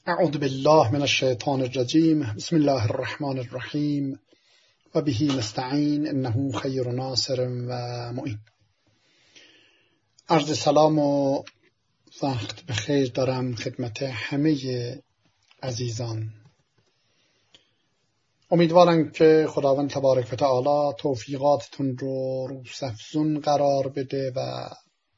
اعوذ بالله من الشیطان الرجیم. بسم الله الرحمن الرحیم و به نستعین انه خیر ناصر و معین. عرض سلام و وقت بخیر دارم خدمت همه عزیزان. امیدوارم که خداوند تبارک و تعالی توفیقاتتون رو روزافزون قرار بده و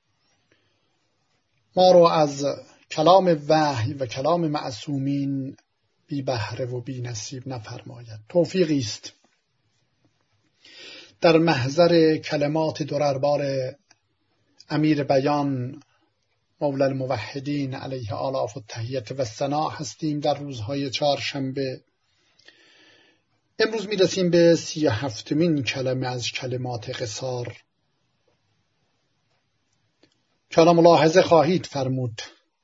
ما رو از کلام وحی و کلام معصومین بی بهره و بی نصیب نفرماید. توفیقی است در محضر کلمات درربار امیر بیان مولا الموحدین علیه آلاف التحیت و ثنا هستیم در روزهای چهارشنبه. امروز میرسیم به 37مین کلمه از کلمات قصار. که ملاحظه خواهید فرمود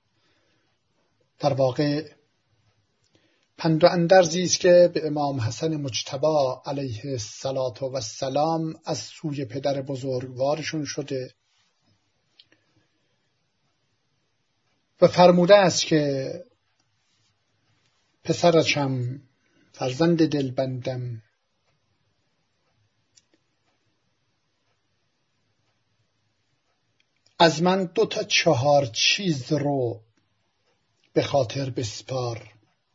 در واقع پند و اندرزی است که به امام حسن مجتبی علیه السلام از سوی پدر بزرگوارشون شده و فرموده است که پسرچم، فرزند دلبندم، از من 2 تا 4 چیز رو به خاطر بسپار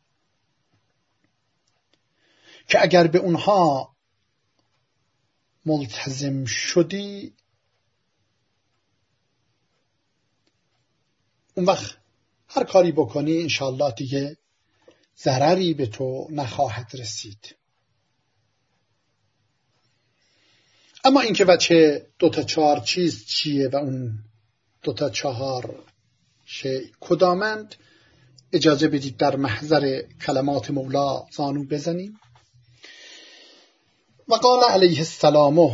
که اگر به اونها ملتزم شدی اون وقت هر کاری بکنی انشاءالله دیگه ضرری به تو نخواهد رسید. اما اینکه بچه 2 تا 4 چیز چیه و اون 2 تا 4 شیء کدامند، اجازه بدید در محضر کلمات مولا زانو بزنیم. و قال علیه السلام،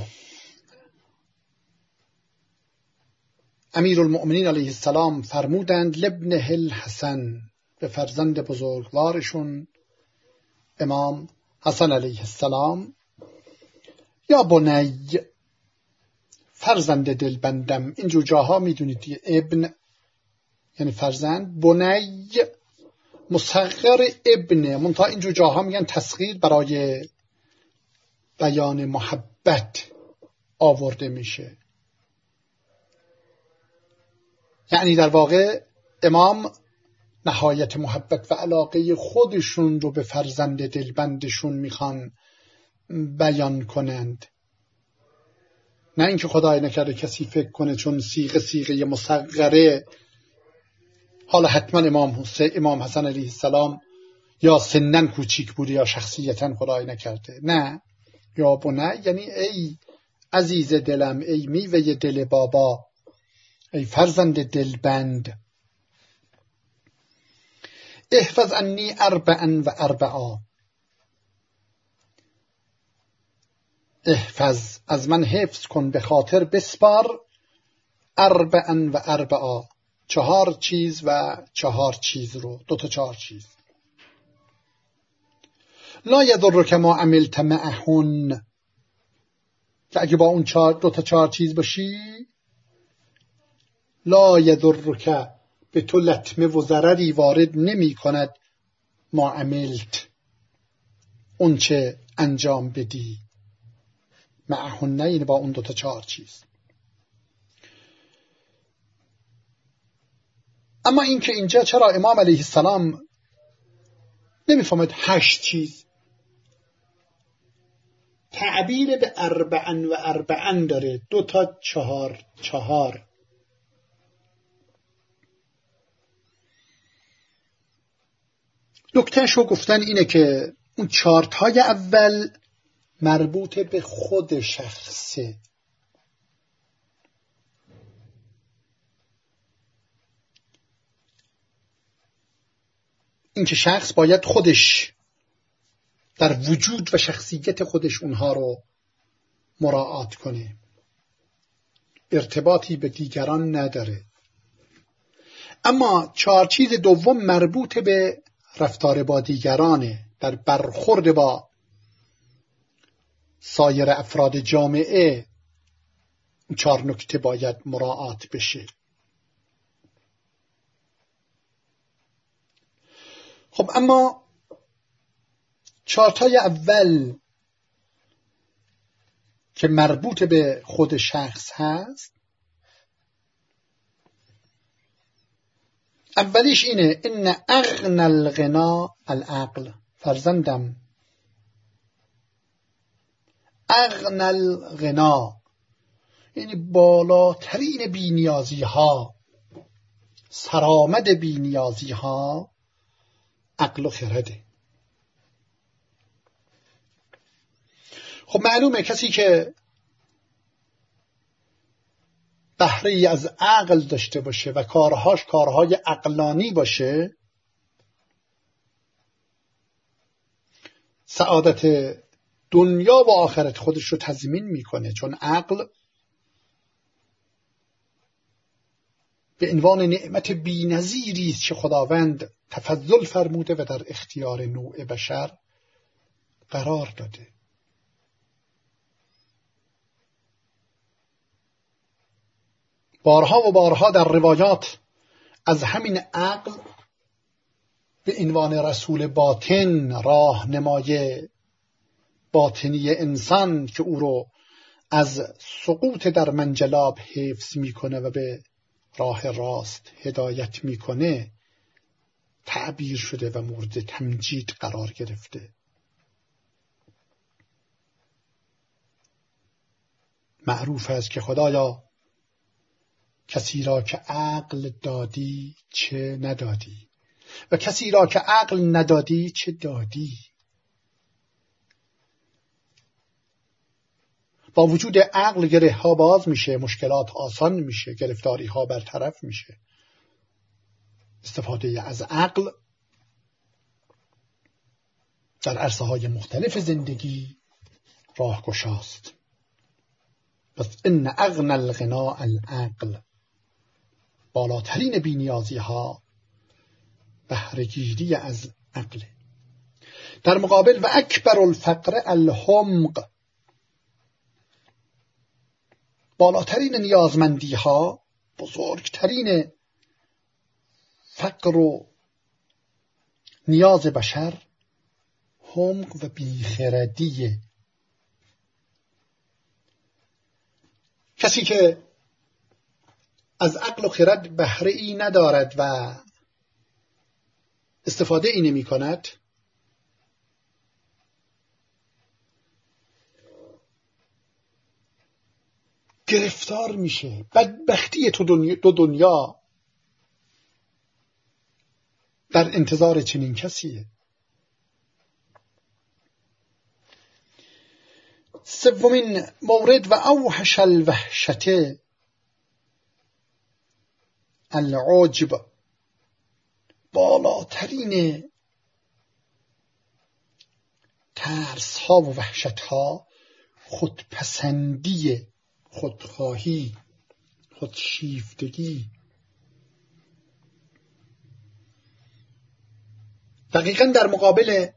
امیر المؤمنین علیه السلام فرمودند لابنه الحسن، به فرزند بزرگوارشون امام حسن علیه السلام، یا بنی، فرزند دلبندم. اینجور جاها میدونید دیگه ابن یعنی فرزند، بنی مصغر ابن، منتها اینجور جاها میگن تصغیر برای بیان محبت آورده میشه. یعنی در واقع امام نهایت محبت و علاقه خودشون رو به فرزند دلبندشون میخوان بیان کنند، نه اینکه خدای نکرده کسی فکر کنه چون صیغه مصغره حالا حتما امام حسن علیه السلام یا سنن کوچیک بوده یا شخصیتا خدای نکرده. نه، یا بنی یعنی ای عزیز دلم، ای میوه دل بابا، ای فرزند دلبند. احفظ عنی 44، احفظ از من حفظ کن، به خاطر بسپار، 44 4 چیز و 4 چیز رو، 2 تا 4 چیز. لا یضرک ما عملت معهن، که اگه با اون 2 تا 4 چیز باشی، لا یضرک، به تو لطمه و ضرری وارد نمی کند، ما عملت، اون چه انجام بدی، معهن یعنی با اون 2 تا 4 چیز. اما این که اینجا چرا امام علیه السلام نمیفهمد 8 چیز، تعبیر به 44 داره، 2 تا 4. نکتهشو گفتن اینه که اون 4 تای اول مربوط به خود شخصه، این که شخص باید خودش در وجود و شخصیت خودش اونها رو مراعات کنه، ارتباطی به دیگران نداره. اما 4 چیز دوم مربوط به رفتار با دیگرانه، در برخورد با سایر افراد جامعه 4 نکته باید مراعات بشه. خب اما چارتای اول که مربوط به خود شخص هست، اولیش اینه: ان اغنى الغنا العقل. فرزندم، اغنى الغنا یعنی بالاترین بی‌نیازی ها، سرآمد بی‌نیازی ها عقل و خرده. خب معلومه کسی که بهره ای از عقل داشته باشه و کارهاش کارهای عقلانی باشه، سعادت دنیا و آخرت خودش رو تضمین میکنه، چون عقل به عنوان نعمت بی‌نظیری است که خداوند تفضل فرموده و در اختیار نوع بشر قرار داده. بارها و بارها در روایات از همین عقل به عنوان رسول باطن، راهنمای باطنی انسان که او رو از سقوط در منجلاب حفظ میکنه و به راه راست هدایت میکنه، تعبیر شده و مورد تمجید قرار گرفته. معروف است که خدایا کسی را که عقل دادی چه ندادی و کسی را که عقل ندادی چه دادی. با وجود عقل گره ها باز میشه، مشکلات آسان میشه، گرفتاری ها برطرف میشه. استفاده از عقل در عرصه های مختلف زندگی راهگشاست. پس ان اغنى الغنا العقل، بالاترین بی‌نیازی ها بهره‌گیری از عقل. در مقابل و اکبر الفقر الحمق، بالاترین نیازمندی ها، بزرگترین فقر و نیاز بشر حمق و بیخردیه. کسی که از عقل و خرد بهره ای ندارد و استفاده ای نمی کند، گرفتار میشه. بدبختی دو دنیا در انتظار چنین کسیه. سومین مورد و اوحش الوحشته العجب، بالاترین ترس ها و وحشت ها خودپسندی، خودخواهی، خودشیفتگی. دقیقاً در مقابل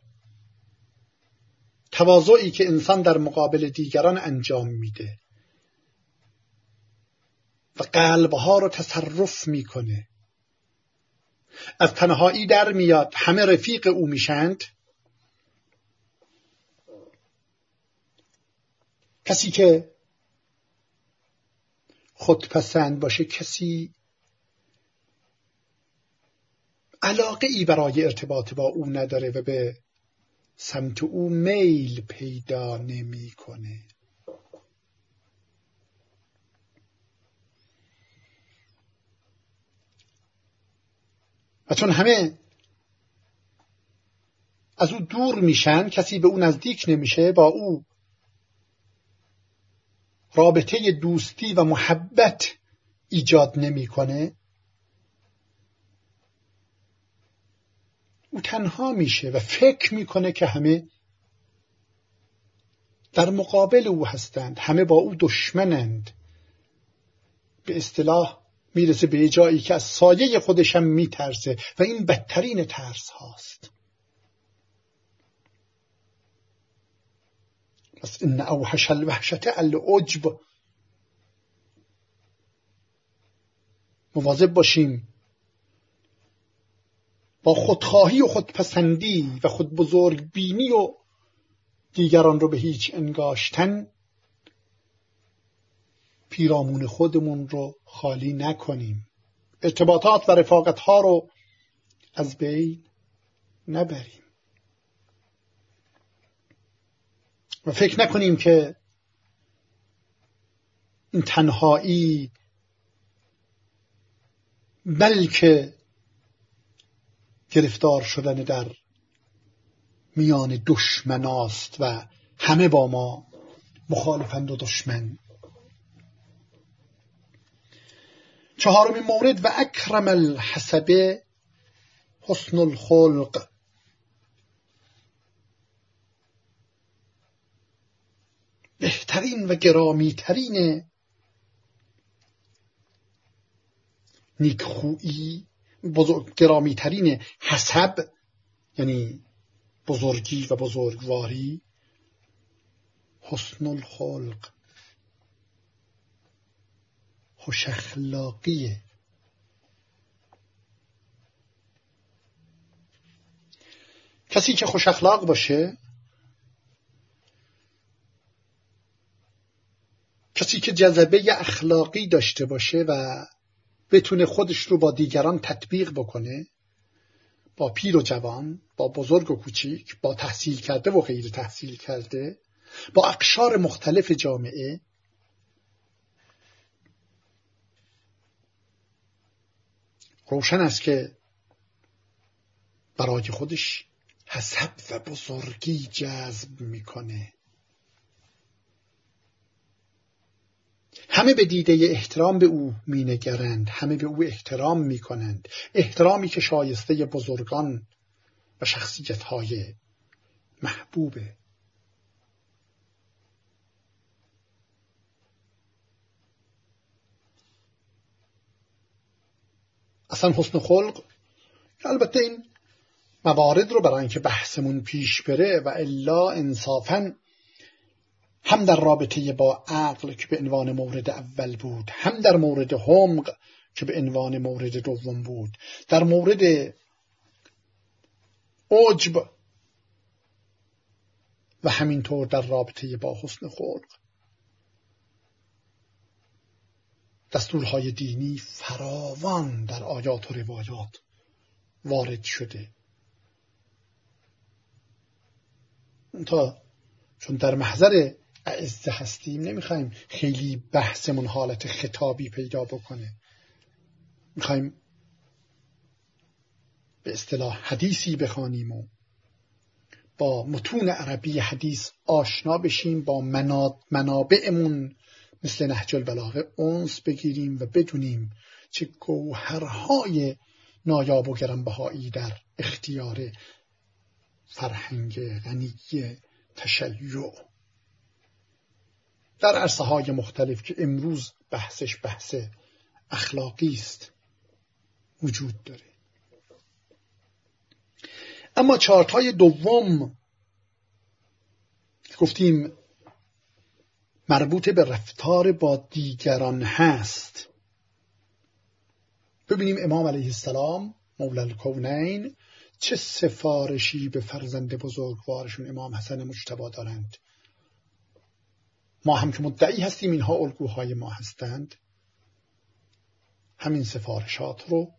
تواضعی که انسان در مقابل دیگران انجام میده و قلبها رو تصرف میکنه، از تنهایی در میاد، همه رفیق او میشند. کسی که خودپسند باشه، کسی علاقه ای برای ارتباط با او نداره و به سمت او میل پیدا نمی کنه. و چون همه از او دور میشن، کسی به او نزدیک نمیشه، با او رابطه دوستی و محبت ایجاد نمیکنه، او تنها میشه و فکر میکنه که همه در مقابل او هستند، همه با او دشمنند. به اصطلاح میرسه به جایی که از سایه خودشم میترسه و این بدترین ترس هاست. پس ان اوحش الوحشة العجب. مواظب باشیم با خودخواهی و خودپسندی و خود بزرگ بینی و دیگران رو به هیچ انگاشتن پیرامون خودمون رو خالی نکنیم، ارتباطات و رفاقت ها رو از بین نبریم و فکر نکنیم که این تنهایی بلکه گرفتار شدن در میان دشمناست و همه با ما مخالفند و دشمن. چهارمین مورد و اکرم الحسب حسن الخلق. بهترین و گرامیترین نیکخویی، گرامیترین حسب یعنی بزرگی و بزرگواری، حسن الخلق، خوش اخلاقیه. کسی که خوش اخلاق باشه، کسی که جذبه اخلاقی داشته باشه و بتونه خودش رو با دیگران تطبیق بکنه، با پیر و جوان، با بزرگ و کوچیک، با تحصیل کرده و غیر تحصیل کرده، با اقشار مختلف جامعه، روشن است که برای خودش حسب و بزرگی جذب میکنه. همه به دیده احترام به او مینگرند، همه به او احترام میکنند، احترامی که شایسته بزرگان و شخصیت‌های محبوبه. اصلا حسن خلق، البته این موارد رو برای اینکه بحثمون پیش بره و الا انصافاً هم در رابطه با عقل که به عنوان مورد اول بود، هم در مورد حمق که به عنوان مورد دوم بود، در مورد عجب و همینطور در رابطه با حسن خلق دستورهای دینی فراوان در آیات و روایات وارد شده. چون در محضر اعزه هستیم نمیخوایم خیلی بحثمون حالت خطابی پیدا بکنه، میخوایم به اصطلاح حدیثی بخوانیم و با متون عربی حدیث آشنا بشیم، با منابعمون مثل نهج البلاغه انس بگیریم و بدونیم چه گوهرهای نایاب و گرانبهایی در اختیار فرهنگ غنی تشیع در عرصه‌های مختلف که امروز بحثش بحث اخلاقی است وجود داره. اما چارتای دوم گفتیم مربوط به رفتار با دیگران هست. ببینیم امام علیه السلام مولا الکونین چه سفارشی به فرزند بزرگوارشون امام حسن مجتبی دارند. ما هم که مدعی هستیم اینها الگوهای ما هستند، همین سفارشات رو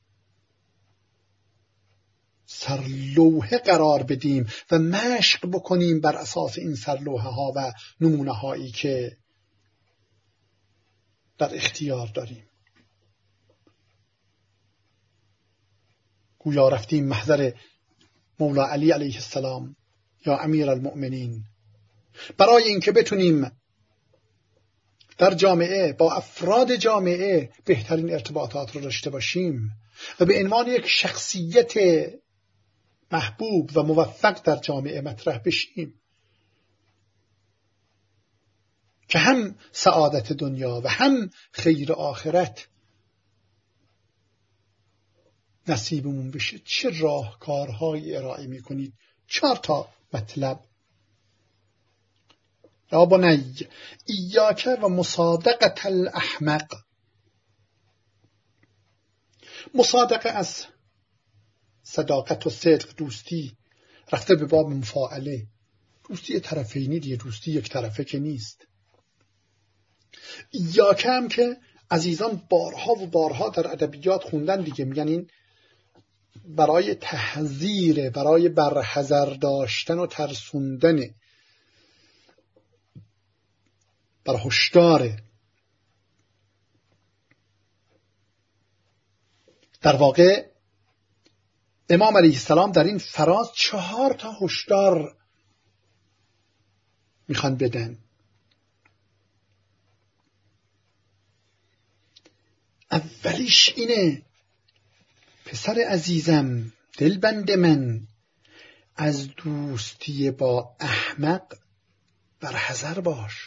سرلوحه قرار بدیم و مشق بکنیم بر اساس این سرلوحه ها و نمونه هایی که در اختیار داریم. گویا رفتیم محضر مولا علی علیه السلام یا امیر المؤمنین برای اینکه بتونیم در جامعه با افراد جامعه بهترین ارتباطات رو داشته باشیم و به عنوان یک شخصیت محبوب و موفق در جامعه مطرح بشیم که هم سعادت دنیا و هم خیر آخرت نصیبمون بشه. چه راهکارهایی ارائه میکنید؟ 4 تا مطلب. یا بنی ایاک و مصادقة الاحمق. مصادقه از صداقت و صدق، دوستی رفته به باب مفاعله. دوستی طرفینی دیگه، دوستی یک طرفه که نیست. یا کم که عزیزان بارها و بارها در ادبیات خوندن دیگه، میگن این برای تحذیر، برای برحذر داشتن و ترسوندن، بر هشدار. در واقع امام علیه السلام در این فراز 4 هشدار میخوان بدن. اولیش اینه: پسر عزیزم، دلبند من، از دوستی با احمق برحذر باش.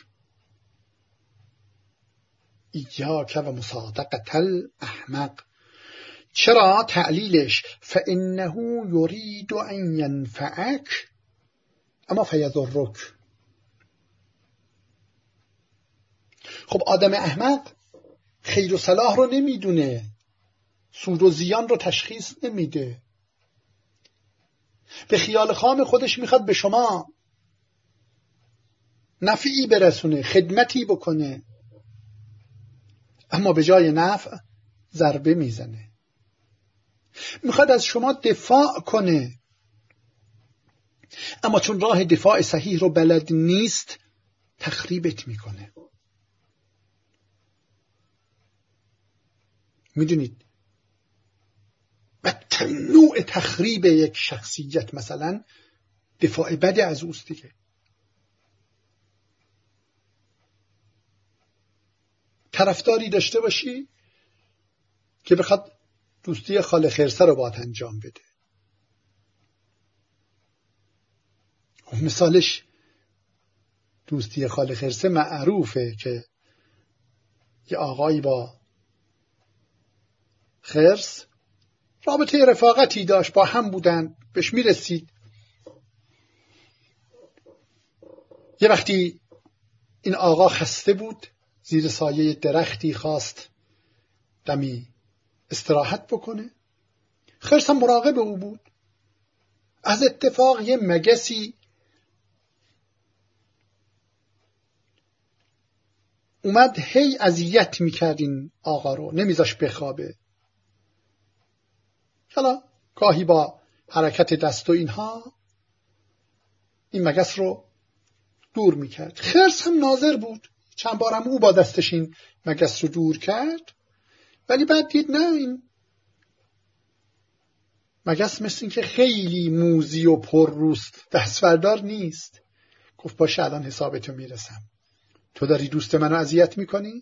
ایاک و مصادقة الاحمق. چرا؟ تعلیلش: فانه یرید ان ینفعک اما فیضرک. خب آدم احمق خیر و صلاح رو نمیدونه، سود و زیان رو تشخیص نمیده، به خیال خام خودش میخواد به شما نفعی برسونه، خدمتی بکنه، اما به جای نفع ضربه میزنه. میخواد از شما دفاع کنه، اما چون راه دفاع صحیح رو بلد نیست تخریبت میکنه. میدونید بدترین نوع تخریب یک شخصیت مثلا دفاع بد از اوست دیگه. طرفداری داشته باشی که بخواد دوستی خاله خرسه رو باید انجام بده. مثالش دوستی خاله خرسه معروفه که یه آقایی با خرس رابطه رفاقتی داشت، با هم بودن، بهش میرسید. یه وقتی این آقا خسته بود، زیر سایه درختی خواست دمی استراحت بکنه. خرس هم مراقب او بود. از اتفاق یه مگسی اومد هی اذیت میکرد این آقا رو، نمیذاش بخوابه. حالا گاهی با حرکت دست و اینها این مگس رو دور میکرد. خرس هم ناظر بود، چند بارم او با دستش این مگس رو دور کرد، ولی بعد دید نه، این مگس مثل این که خیلی موزی و پر روست، دستوردار نیست. گفت باشه الان حسابتو میرسم، تو داری دوست منو اذیت میکنی؟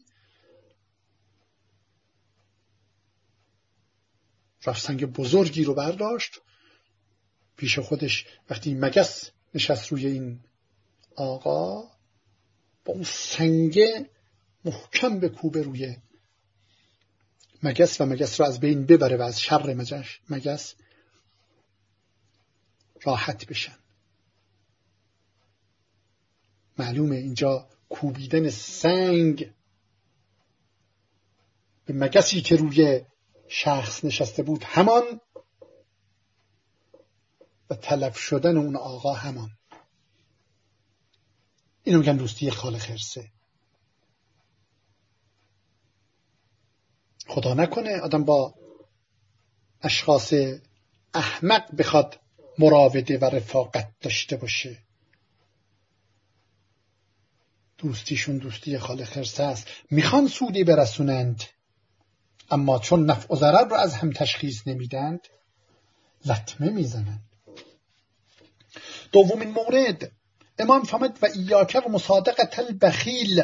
رفت سنگ بزرگی رو برداشت پیش خودش. وقتی مگس نشست روی این آقا، با اون سنگ محکم به کوبه روی مگس و مگس رو از بین ببره و از شر مگس راحت بشن. معلومه اینجا کوبیدن سنگ به مگسی که روی شخص نشسته بود همان، و تلف شدن اون آقا همان. اینو میگن دوستی خاله خرسه. خدا نکنه آدم با اشخاص احمق بخواد مراوده و رفاقت داشته باشه. دوستیشون دوستی خاله خرسه است. میخوان سودی برسونند، اما چون نفع و ضرر رو از هم تشخیص نمیدند لطمه میزنند. دومین مورد، امام فرمود و ایاک و مصادقة البخیل،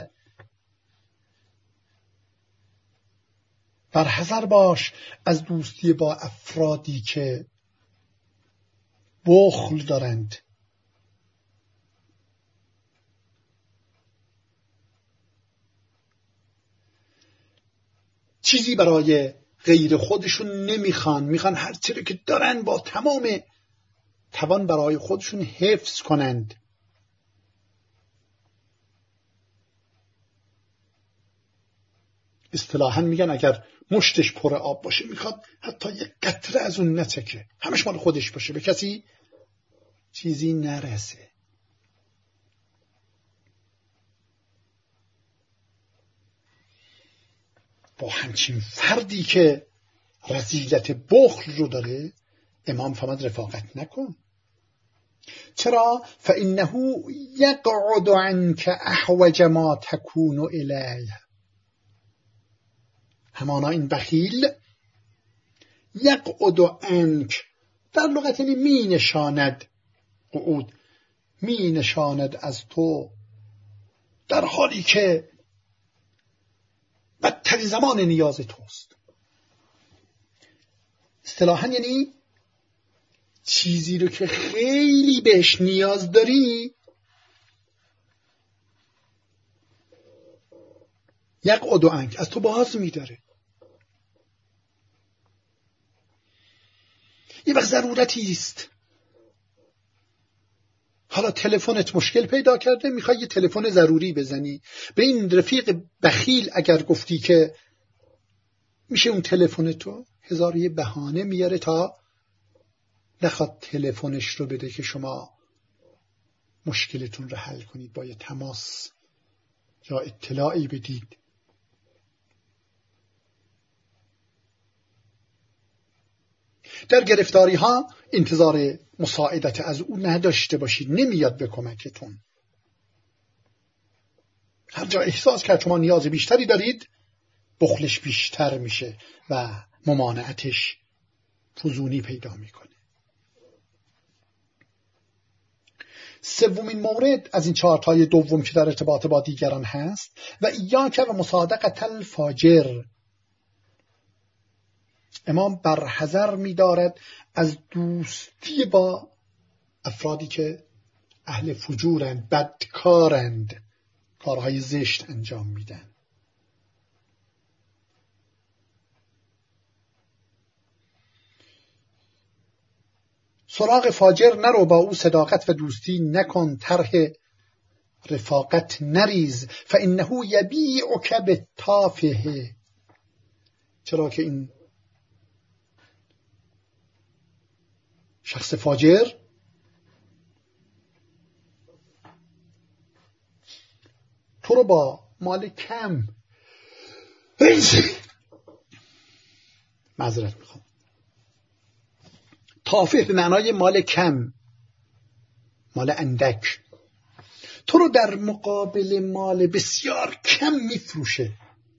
برحذر باش از دوستی با افرادی که بخل دارند. چیزی برای غیر خودشون نمیخوان، میخوان هر چیزی که دارن با تمام توان برای خودشون حفظ کنند. اصطلاحاً میگن اگر مشتش پر آب باشه میخواد حتی یک قطره از اون نچکه، همش مال خودش باشه، به کسی چیزی نرسه. با همچین فردی که رذیلت بخل رو داره امام فرمود رفاقت نکن. چرا؟ فإنه یقعد عنک احوج ما تکون الیه. همانا این بخیل یقعد عنک در لغت یعنی می نشاند، قعود می نشاند از تو در حالی که بدترین زمان نیاز توست. اصطلاحاً یعنی چیزی رو که خیلی بهش نیاز داری یقعد عنک از تو باز می‌داره. یه وقت ضرورتی است، حالا تلفنت مشکل پیدا کرده میخوای یه تلفن ضروری بزنی، به این رفیق بخیل اگر گفتی که میشه اون تلفن تو، هزار یه بهانه میاره تا نخواد تلفنش رو بده که شما مشکلتون رو حل کنید، با یه تماس یا اطلاعی بدید. در گرفتاری ها انتظار مساعدت از او نداشته باشید، نمیاد به کمکتون. هر جا احساس کرد شما نیاز بیشتری دارید بخلش بیشتر میشه و ممانعتش فزونی پیدا میکنه. سومین مورد از این چارتای دوم که در ارتباط با دیگران هست و ایاک و مصادقة الفاجر. امام برحذر می‌دارد از دوستی با افرادی که اهل فجورند، بدکارند، کارهای زشت انجام میدن. سراغ فاجر نرو، با او صداقت و دوستی نکن، طرح رفاقت نریز، فانه یبیعک بالتافه. چرا که این شخص فاجر تو رو با مال کم، معذرت میخوام، تافه به معنای مال کم، مال اندک، تو رو در مقابل مال بسیار کم میفروشه.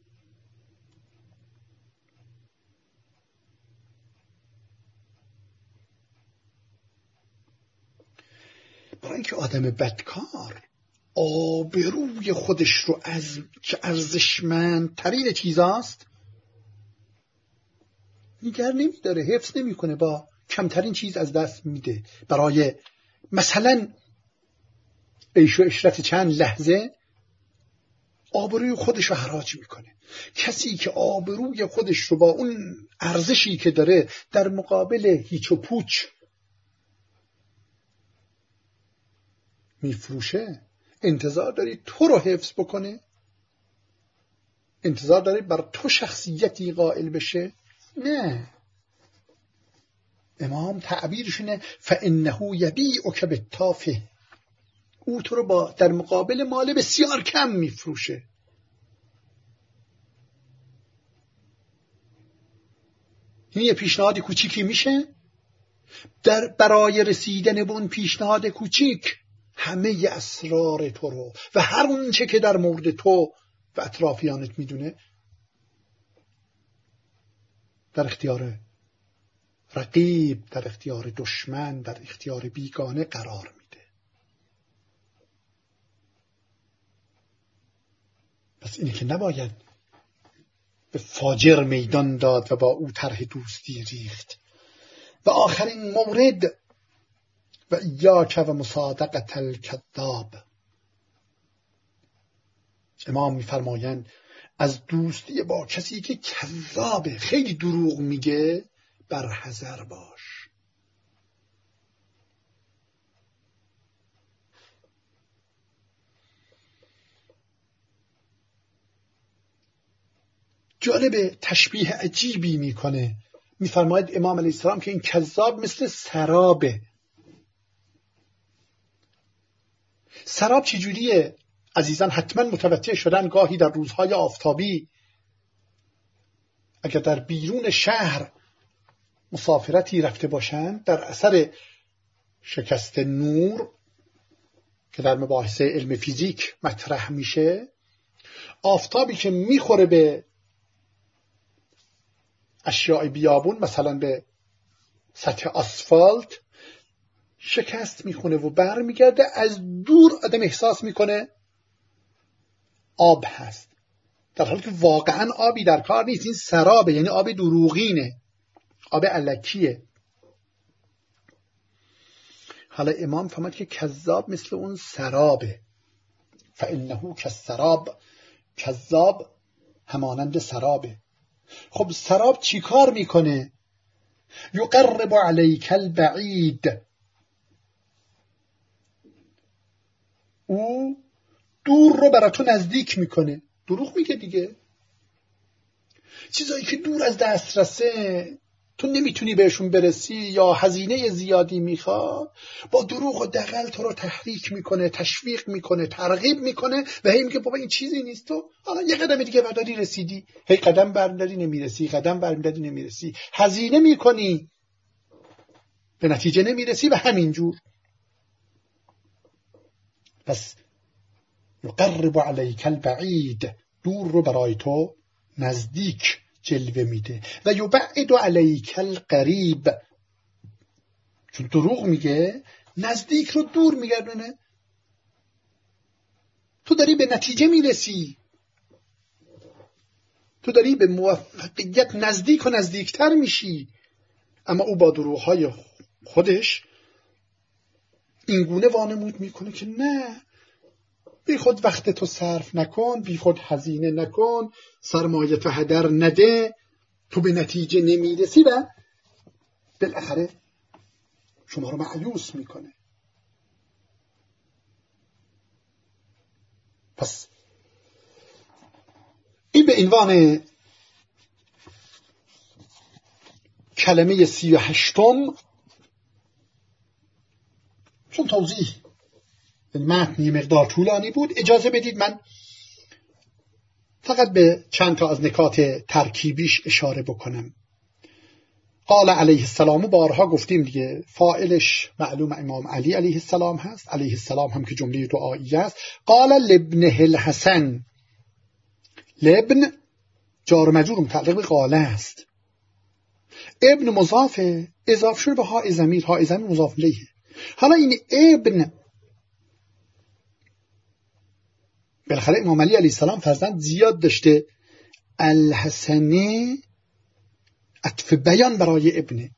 برای اینکه آدم بدکار آبروی خودش رو از که ارزشمندترین چیزاست نگر نمیداره، حفظ نمیکنه، با کمترین چیز از دست میده برای مثلا عیش و عشرت چند لحظه. آبروی خودش رو حراج میکنه. کسی که آبروی خودش رو با اون ارزشی که داره در مقابل هیچ و پوچ میفروشه، انتظار داری تو رو حفظ بکنه؟ انتظار داری بر تو شخصیتی قائل بشه؟ نه. امام تعبیرشونه فانه یبیعک بالتافه، او تو رو با در مقابل مال بسیار کم میفروشه. این یه پیشنهاد کوچیکی میشه، در برای رسیدن به اون پیشنهاد کوچیک همه اسرار تو رو و هر اون چه که در مورد تو و اطرافیانت میدونه در اختیار رقیب، در اختیار دشمن، در اختیار بیگانه قرار میده. پس اینه که نباید به فاجر میدان داد و با او طرح دوستی ریخت. و آخرین مورد و ایاک و مصادقة الکذاب. امام میفرمایند از دوستی با کسی که کذابه، خیلی دروغ میگه، برحذر باش. جالب تشبیه عجیبی میکنه. میفرماید امام علیه السلام که این کذاب مثل سرابه. سراب چی جوریه؟ عزیزان حتما متوجه شدن گاهی در روزهای آفتابی اگر در بیرون شهر مسافرتی رفته باشند در اثر شکست نور که در مباحث علم فیزیک مطرح میشه، آفتابی که میخوره به اشیاء بیابون، مثلا به سطح آسفالت، شکست میخونه و برمیگرده. از دور آدم احساس میکنه آب هست، در حالی که واقعا آبی در کار نیست. این سرابه، یعنی آب دروغینه، آب الکیه. حالا امام فهمد که کذاب مثل اون سرابه. فانه کالسراب، کذاب همانند سرابه. خب سراب چی کار میکنه؟ یقرب علیک البعید، او دور رو برای تو نزدیک میکنه. دروغ میگه دیگه. چیزایی که دور از دسترسه، تو نمیتونی بهشون برسی یا هزینه زیادی میخواد، با دروغ و دغل تو رو تحریک میکنه، تشویق میکنه، ترغیب میکنه و هی میگه بابا این چیزی نیست، تو حالا یه قدم دیگه برداری رسیدی، هی قدم برمیداری نمیرسی، قدم برمیداری نمیرسی، هزینه میکنی به نتیجه نمیرسی و همینجور. پس یقرب علیک البعید، دور رو برای تو نزدیک جلوه میده. و یبعد علیک القریب، چون دروغ میگه نزدیک رو دور میگردونه. تو داری به نتیجه میرسی، تو داری به موفقیت نزدیک و نزدیکتر میشی، اما او با دروغهای خودش اینگونه وانمود میکنه که نه، بی خود وقت تو صرف نکن، بی خود هزینه نکن، سرمایه تو هدر نده، تو به نتیجه نمیرسی و بالاخره شما رو مایوس میکنه. پس این به عنوان کلمه 38م، چون توضیح متن یه مقدار طولانی بود، اجازه بدید من فقط به چند تا از نکات ترکیبیش اشاره بکنم. قال علیه السلام، بارها گفتیم دیگه، فاعلش معلوم امام علی علیه السلام هست. علیه السلام هم که جمله دعایی است. قال لابنه الحسن، لابن جار و مجرور متعلق به قال است. ابن مضاف اضافه شده به ها ضمیر، ها ضمیر مضاف الیه. حالا این ابن، بالاخره امام علی علیه السلام فرزند زیاد داشته، الحسنه عطف بیان برای ابنه،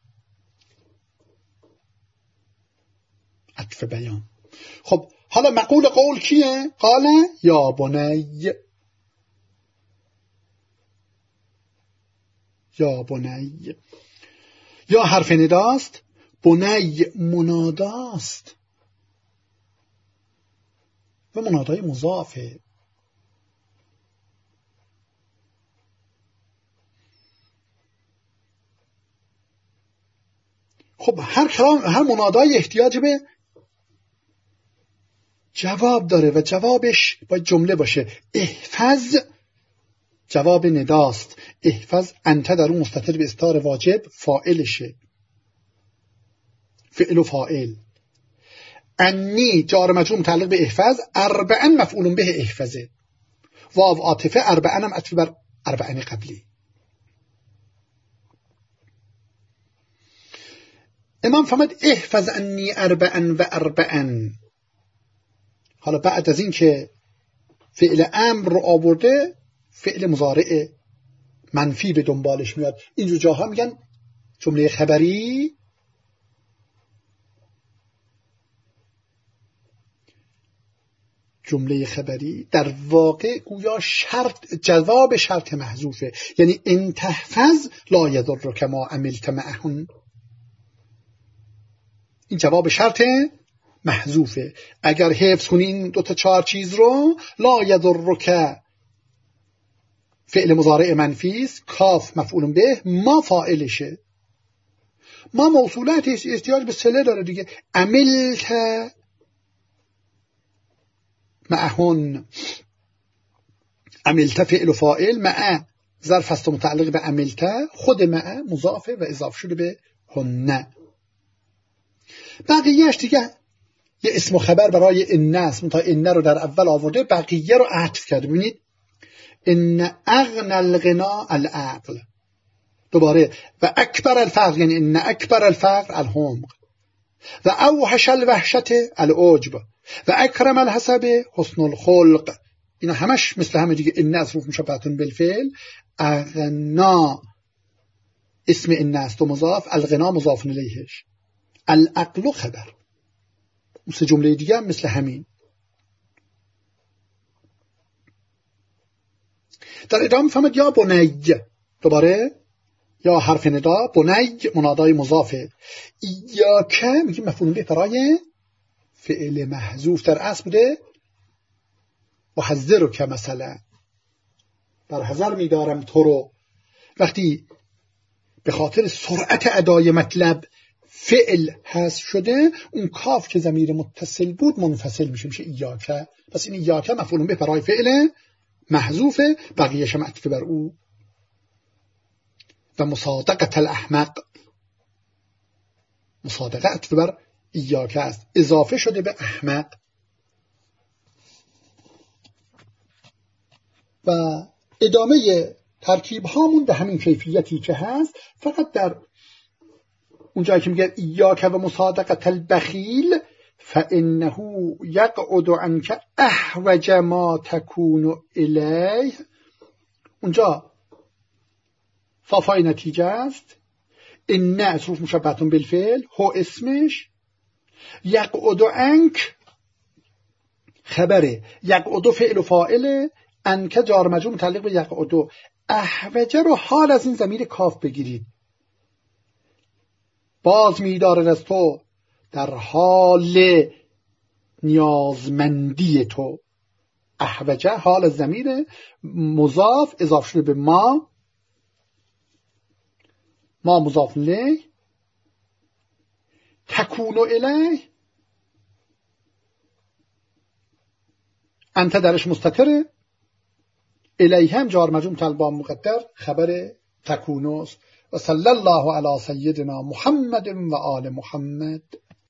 عطف بیان. خب حالا مقول قول کیه؟ قال یا بنی، یا بنی، یا حرف نداست، بنی مناداست و منادای مضافه. خب هر کلام، هر منادای احتیاج به جواب داره و جوابش باید جمله باشه. احفظ جواب نداست، احفظ انت در اون مستتر به استار واجب فاعلشه، فعل و فاعل. انی جار مجرور متعلق به احفظ، اربعا مفعول به احفظه، واو عاطفه، اربعا هم عطف بر اربعن قبلی. امام فرمود احفظ انی اربعا و اربعا. حالا بعد از این که فعل امر رو آورده، فعل مضارع منفی به دنبالش میاد. اینجور جاها میگن جمله خبری، جمله خبری در واقع گویا شرط، جواب شرط محذوفه، یعنی ان تحفظ لا یضرک ما عملت معهن. این جواب شرط محذوفه. اگر حفظ کنی این 2 تا 4 چیز رو، لا یضرک فعل مضارع منفی است، کاف مفعول به، ما فاعلشه. ما موصولات احتیاج به صله داره دیگه. عملت معهن، عملت فعل و فاعل، مع ظرف است متعلق به عملت، خود مع مضافه و اضافه شده به هن. بقیهش دیگه یه اسم و خبر برای ان است، تا ان رو در اول آورده، بقیه رو عطف کرده. ببینید ان اغنى الغنا العقل، دوباره و اکبر الفقر، یعنی ان اکبر الفقر الحمق، و اوحش الوحشت العجب، و اکرم الحسب حسن الخلق. اینا همش مثل همه دیگه. ان از حروف مشبهه بالفعل، اغنا اسم ان است و مضاف، الغنا مضاف الیهش، العقل خبر. مثل جمله دیگه هم مثل همین. در ادامه فهمد یا بنی، دوباره یا حرف ندا، بنی منادای مضافه، ایاک میگه مفعول به برای فعل محذوف در اصل بوده، و حذرک مثلا، در حذر میدارم تو رو. وقتی به خاطر سرعت ادای مطلب فعل حذف شده، اون کاف که ضمیر متصل بود منفصل میشه ایاک. پس این ایاک مفعول به برای فعل محذوفه، بقیه‌اش معطوف بر او. و مصادقه الاحمق، مصادقه عطف بر ایاک است، اضافه شده به احمق. و ادامه ترکیب هامون به همین کیفیتی که هست، فقط در اونجایی که میگه ایاک و مصادقه البخیل فانه یقعد عنک احوج ما تکون الیه، اونجا صافای نتیجه است. ان حروف مشبهه بالفعل، هو اسمش، یقعد عنک خبره، یقعد فعل و فاعل، عنک جار مجرور متعلق به یقعد. احوجه رو حال از این ضمیر کاف بگیرید، باز می‌دارد از تو در حال نیازمندی تو. احوجه حال از ضمیر مضاف اضافه شده به ما، ما مضاف الیه، تکون الیه، انت درش مستتره، الیه هم جار مجرور متعلق به مقدر، خبر تکون است. و صلی الله علی سیدنا محمد و آل محمد.